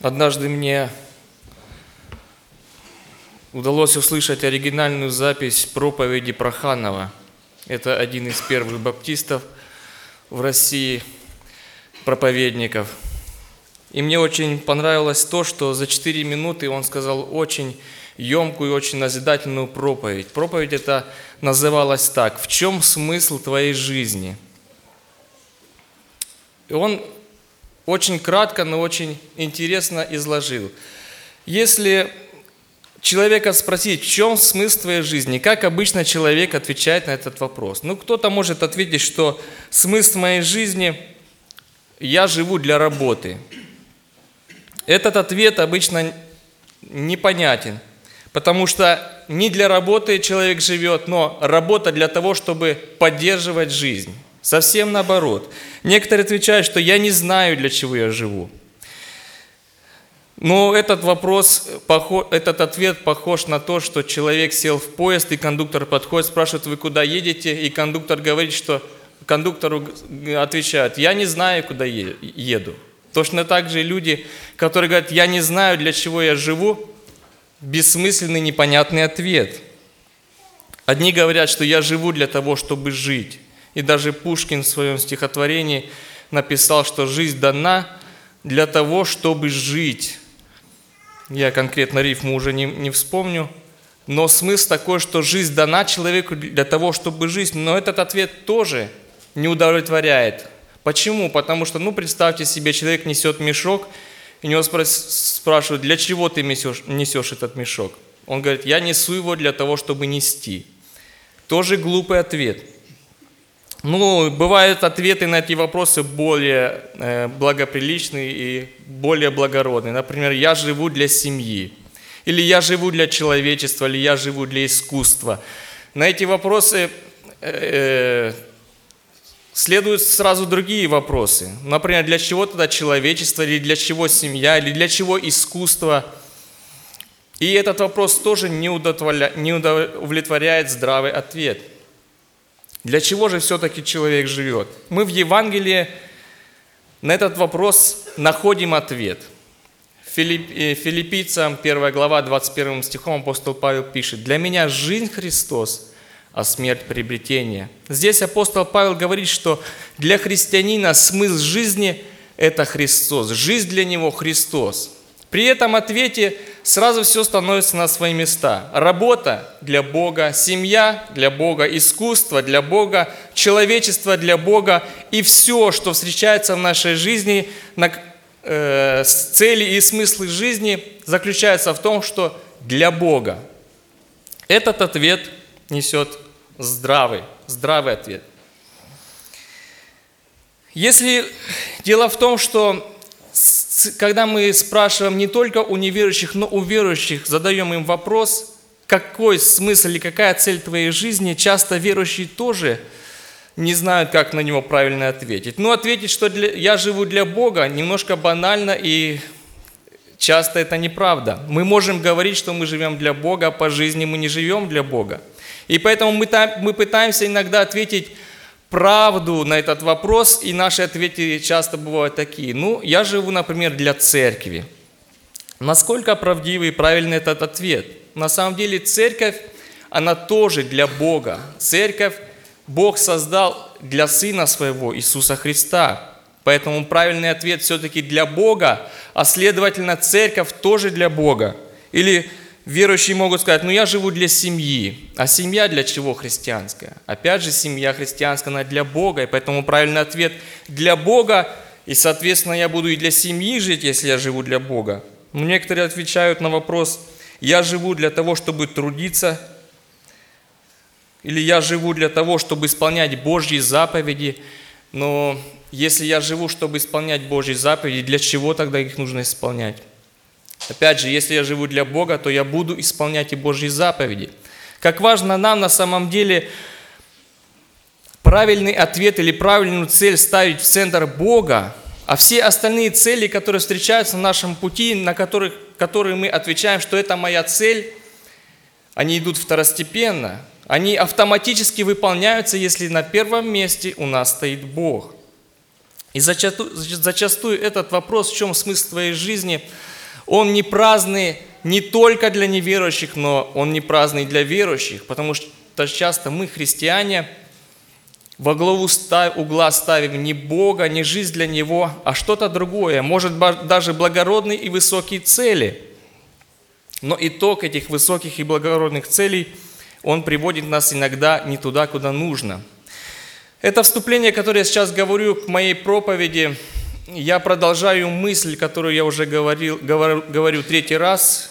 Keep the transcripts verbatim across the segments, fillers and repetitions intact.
Однажды мне удалось услышать оригинальную запись проповеди Проханова. Это один из первых баптистов в России, проповедников. И мне очень понравилось то, что за четыре минуты он сказал очень емкую и очень назидательную проповедь. Проповедь эта называлась так: «В чем смысл твоей жизни?» И он очень кратко, но очень интересно изложил. Если человека спросить, в чем смысл твоей жизни, как обычно человек отвечает на этот вопрос? Ну, кто-то может ответить, что смысл моей жизни – я живу для работы. Этот ответ обычно непонятен, потому что не для работы человек живет, но работа для того, чтобы поддерживать жизнь. Совсем наоборот. Некоторые отвечают, что я не знаю, для чего я живу. Но этот вопрос, этот ответ похож на то, что человек сел в поезд, и кондуктор подходит, спрашивает, вы куда едете? И кондуктор говорит, что кондуктору отвечают, я не знаю, куда еду. Точно так же и люди, которые говорят, я не знаю, для чего я живу, бессмысленный, непонятный ответ. Одни говорят, что я живу для того, чтобы жить. И даже Пушкин в своем стихотворении написал, что жизнь дана для того, чтобы жить. Я конкретно рифму уже не, не вспомню, но смысл такой, что жизнь дана человеку для того, чтобы жить. Но этот ответ тоже не удовлетворяет. Почему? Потому что, ну, представьте себе, человек несет мешок, и у него спрашивают, для чего ты несешь, несешь этот мешок? Он говорит, я несу его для того, чтобы нести. Тоже глупый ответ. Ну, бывают ответы на эти вопросы более э, благоприличные и более благородные. Например, я живу для семьи, или я живу для человечества, или я живу для искусства. На эти вопросы э, э, следуют сразу другие вопросы. Например, для чего тогда человечество, или для чего семья, или для чего искусство? И этот вопрос тоже не удовлетворяет, не удовлетворяет здравый ответ. Для чего же все-таки человек живет? Мы в Евангелии на этот вопрос находим ответ. Филиппийцам первая глава, двадцать первым стихом апостол Павел пишет, «Для меня жизнь Христос, а смерть приобретение». Здесь апостол Павел говорит, что для христианина смысл жизни – это Христос. Жизнь для него – Христос. При этом ответе сразу все становится на свои места. Работа для Бога, семья для Бога, искусство для Бога, человечество для Бога. И все, что встречается в нашей жизни, на, э, цели и смыслы жизни заключаются в том, что для Бога. Этот ответ несет здравый, здравый ответ. Если дело в том, что когда мы спрашиваем не только у неверующих, но у верующих, задаем им вопрос, какой смысл или какая цель твоей жизни, часто верующие тоже не знают, как на него правильно ответить. Но ответить, что для, я живу для Бога, немножко банально, и часто это неправда. Мы можем говорить, что мы живем для Бога, а по жизни мы не живем для Бога. И поэтому мы, мы пытаемся иногда ответить правду на этот вопрос, и наши ответы часто бывают такие. Ну, я живу, например, для церкви. Насколько правдивый и правильный этот ответ? На самом деле церковь, она тоже для Бога. Церковь Бог создал для Сына Своего, Иисуса Христа. Поэтому правильный ответ все-таки для Бога, а следовательно, церковь тоже для Бога. Или верующие могут сказать, ну я живу для семьи. А семья для чего христианская? Опять же, семья христианская, она для Бога. И поэтому правильный ответ для Бога. И, соответственно, я буду и для семьи жить, если я живу для Бога. Но некоторые отвечают на вопрос, я живу для того, чтобы трудиться. Или я живу для того, чтобы исполнять Божьи заповеди. Но если я живу, чтобы исполнять Божьи заповеди, для чего тогда их нужно исполнять? Опять же, если я живу для Бога, то я буду исполнять и Божьи заповеди. Как важно нам на самом деле правильный ответ или правильную цель ставить в центр Бога, а все остальные цели, которые встречаются на нашем пути, на которых, которые мы отвечаем, что это моя цель, они идут второстепенно. Они автоматически выполняются, если на первом месте у нас стоит Бог. И зачастую, зачастую этот вопрос, в чем смысл твоей жизни, он не праздный не только для неверующих, но он не праздный для верующих, потому что часто мы, христиане, во главу угла ставим не Бога, не жизнь для Него, а что-то другое, может даже благородные и высокие цели. Но итог этих высоких и благородных целей, он приводит нас иногда не туда, куда нужно. Это вступление, которое я сейчас говорю к моей проповеди, я продолжаю мысль, которую я уже говорил, говорю, говорю третий раз.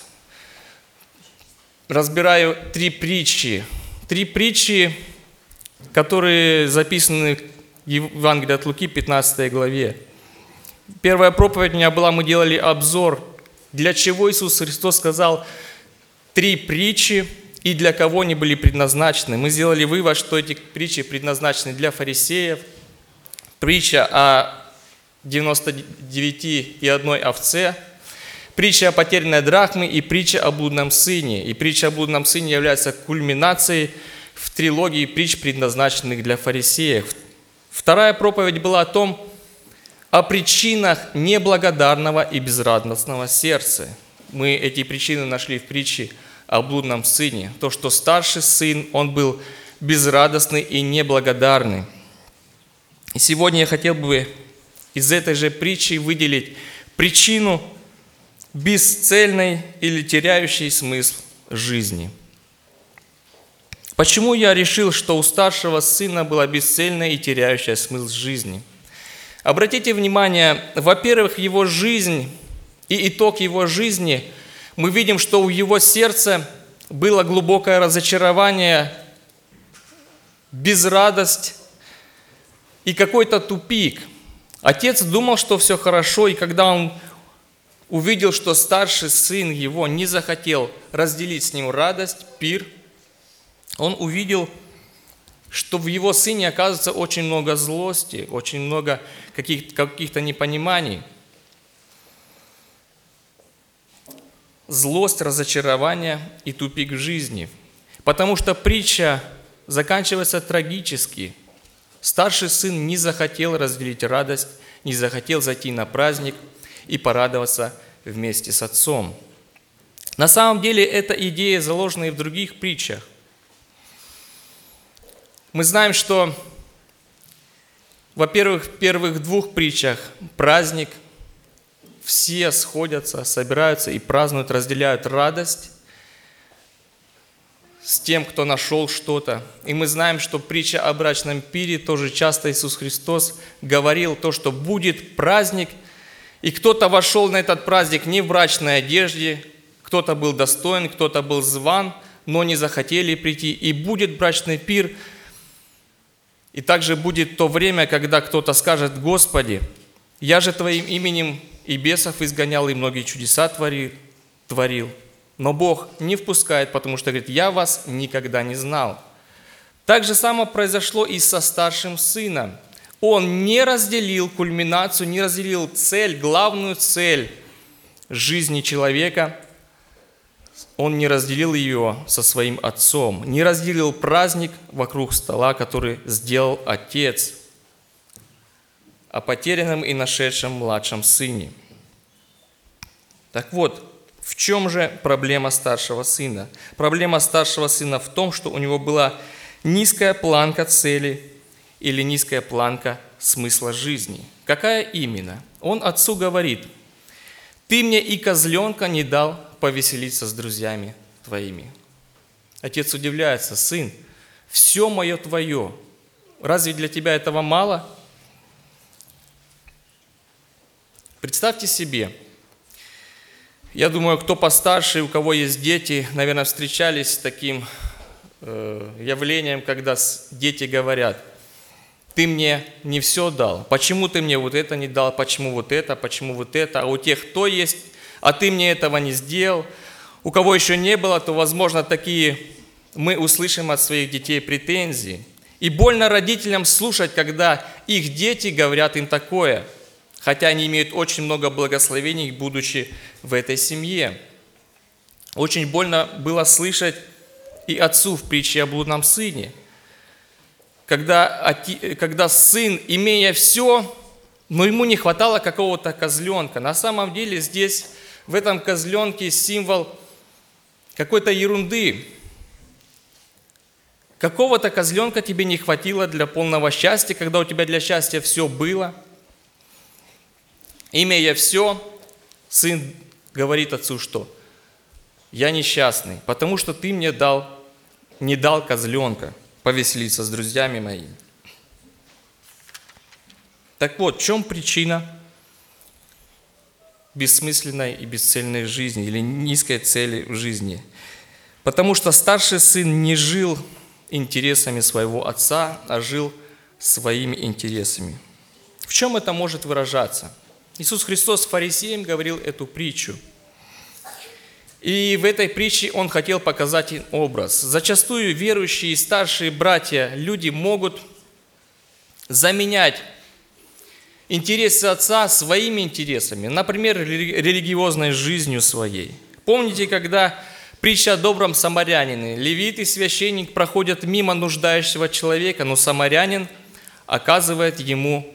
Разбираю три притчи. Три притчи, которые записаны в Евангелии от Луки, пятнадцатой главе. Первая проповедь у меня была, мы делали обзор, для чего Иисус Христос сказал три притчи и для кого они были предназначены. Мы сделали вывод, что эти притчи предназначены для фарисеев. Притча о девяноста девяти и одной овце, притча о потерянной драхме и притча о блудном сыне. И притча о блудном сыне является кульминацией в трилогии притч, предназначенных для фарисеев. Вторая проповедь была о том, о причинах неблагодарного и безрадостного сердца. Мы эти причины нашли в притче о блудном сыне. То, что старший сын, он был безрадостный и неблагодарный. И сегодня я хотел бы из этой же притчи выделить причину бесцельной или теряющей смысл жизни. Почему я решил, что у старшего сына была бесцельная и теряющая смысл жизни? Обратите внимание, во-первых, его жизнь и итог его жизни, мы видим, что у его сердца было глубокое разочарование, безрадость и какой-то тупик. Отец думал, что все хорошо, и когда он увидел, что старший сын его не захотел разделить с ним радость, пир, он увидел, что в его сыне оказывается очень много злости, очень много каких- каких-то непониманий. Злость, разочарование и тупик в жизни. Потому что притча заканчивается трагически. Старший сын не захотел разделить радость, не захотел зайти на праздник и порадоваться вместе с отцом. На самом деле, эта идея заложена и в других притчах. Мы знаем, что, во-первых, в первых двух притчах праздник, все сходятся, собираются и празднуют, разделяют радость с тем, кто нашел что-то. И мы знаем, что притча о брачном пире, тоже часто Иисус Христос говорил то, что будет праздник, и кто-то вошел на этот праздник не в брачной одежде, кто-то был достоин, кто-то был зван, но не захотели прийти, и будет брачный пир. И также будет то время, когда кто-то скажет: «Господи, я же Твоим именем и бесов изгонял, и многие чудеса творил». творил. Но Бог не впускает, потому что говорит: «Я вас никогда не знал». Так же само произошло и со старшим сыном. Он не разделил кульминацию, не разделил цель, главную цель жизни человека. Он не разделил ее со своим отцом, не разделил праздник вокруг стола, который сделал отец о потерянном и нашедшем младшем сыне. Так вот, в чем же проблема старшего сына? Проблема старшего сына в том, что у него была низкая планка цели или низкая планка смысла жизни. Какая именно? Он отцу говорит: «Ты мне и козленка не дал повеселиться с друзьями твоими». Отец удивляется: «Сын, все мое твое. Разве для тебя этого мало?» Представьте себе, я думаю, кто постарше, у кого есть дети, наверное, встречались с таким э, явлением, когда дети говорят: «Ты мне не все дал. Почему ты мне вот это не дал? Почему вот это? Почему вот это? А у тех кто есть? А ты мне этого не сделал». У кого еще не было, то, возможно, такие мы услышим от своих детей претензии. И больно родителям слушать, когда их дети говорят им такое, хотя они имеют очень много благословений, будучи в этой семье. Очень больно было слышать и отцу в притче о блудном сыне, когда, когда сын, имея все, но ему не хватало какого-то козленка. На самом деле здесь, в этом козленке, символ какой-то ерунды. Какого-то козленка тебе не хватило для полного счастья, когда у тебя для счастья все было. Имея все, сын говорит отцу, что я несчастный, потому что ты мне дал, не дал козленка повеселиться с друзьями моими. Так вот, в чем причина бессмысленной и бесцельной жизни или низкой цели в жизни? Потому что старший сын не жил интересами своего отца, а жил своими интересами. В чем это может выражаться? Иисус Христос фарисеям говорил эту притчу. И в этой притче Он хотел показать им образ. Зачастую верующие и старшие братья, люди могут заменять интересы отца своими интересами, например, религиозной жизнью своей. Помните, когда притча о добром самарянине, левит и священник проходят мимо нуждающегося человека, но самарянин оказывает ему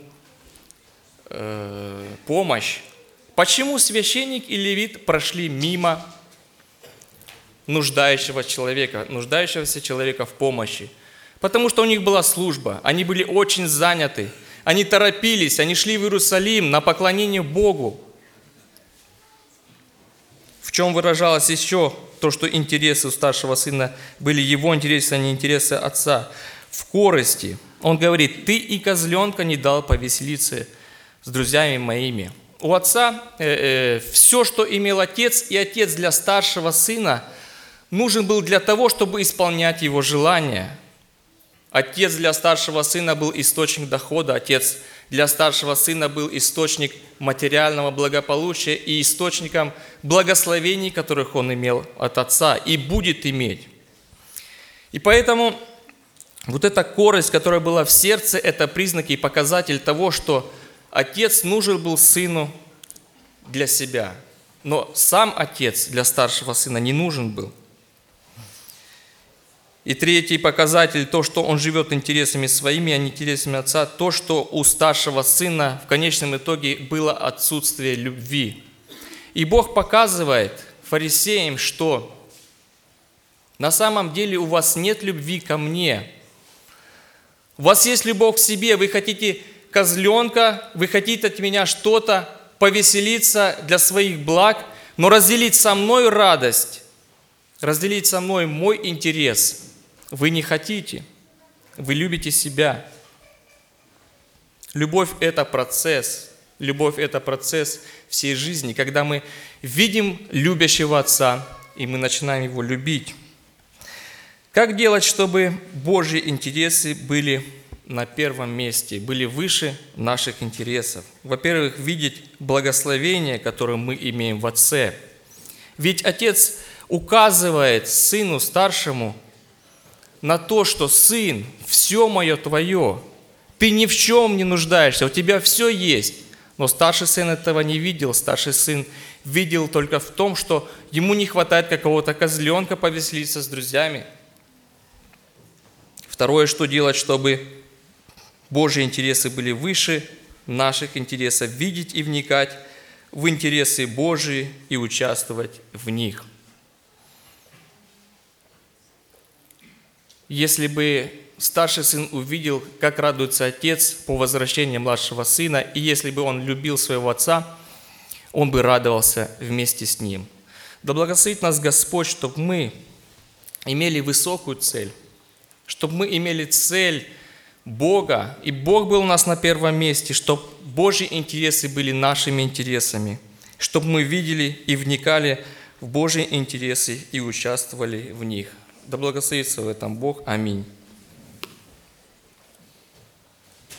э, помощь. Почему священник и левит прошли мимо нуждающего человека, нуждающегося человека в помощи? Потому что у них была служба, они были очень заняты. Они торопились, они шли в Иерусалим на поклонение Богу. В чем выражалось еще то, что интересы у старшего сына были его интересы, а не интересы отца? В корысти. Он говорит: ты и козленка не дал повеселиться с друзьями моими. У отца э, э, все, что имел отец, и отец для старшего сына нужен был для того, чтобы исполнять его желания. Отец для старшего сына был источник дохода, отец для старшего сына был источник материального благополучия и источником благословений, которых он имел от отца и будет иметь. И поэтому вот эта корость, которая была в сердце, это признак и показатель того, что отец нужен был сыну для себя, но сам отец для старшего сына не нужен был. И третий показатель, то, что он живет интересами своими, а не интересами отца, то, что у старшего сына в конечном итоге было отсутствие любви. И Бог показывает фарисеям, что на самом деле у вас нет любви ко мне. У вас есть любовь к себе, вы хотите козленка, вы хотите от меня что-то, повеселиться для своих благ, но разделить со мной радость, разделить со мной мой интерес вы не хотите. Вы любите себя. Любовь – это процесс. Любовь – это процесс всей жизни, когда мы видим любящего Отца, и мы начинаем Его любить. Как делать, чтобы Божьи интересы были на первом месте, были выше наших интересов? Во-первых, видеть благословение, которое мы имеем в Отце. Ведь Отец указывает сыну старшему на то, что сын, все мое твое, ты ни в чем не нуждаешься, у тебя все есть. Но старший сын этого не видел, старший сын видел только в том, что ему не хватает какого-то козленка повеселиться с друзьями. Второе, что делать, чтобы Божьи интересы были выше наших интересов, видеть и вникать в интересы Божьи и участвовать в них. Если бы старший сын увидел, как радуется отец по возвращении младшего сына, и если бы он любил своего отца, он бы радовался вместе с ним. Да благословит нас Господь, чтобы мы имели высокую цель, чтобы мы имели цель Бога, и Бог был у нас на первом месте, чтобы Божьи интересы были нашими интересами, чтобы мы видели и вникали в Божьи интересы и участвовали в них. Да благословится в этом Бог. Аминь.